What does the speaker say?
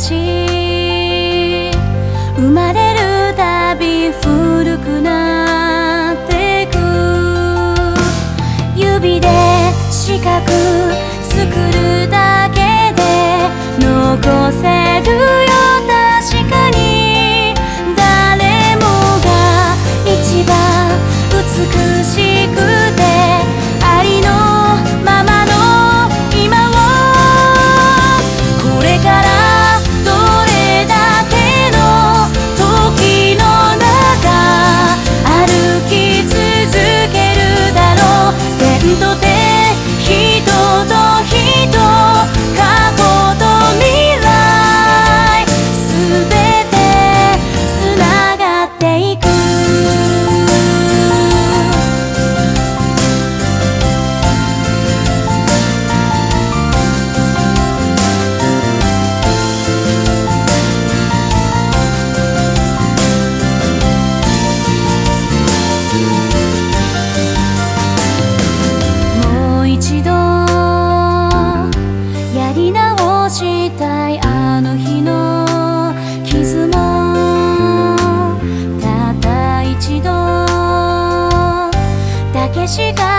し生まれるたび古くなってく指で四角作るだけで残せるよ確かに誰もが一番美しくてありのままの今をこれからどれだけの時の中歩き続けるだろう点と点人と人過去と未来すべてつながっていくもう一度やり直したいあの日の傷もたった一度だけしか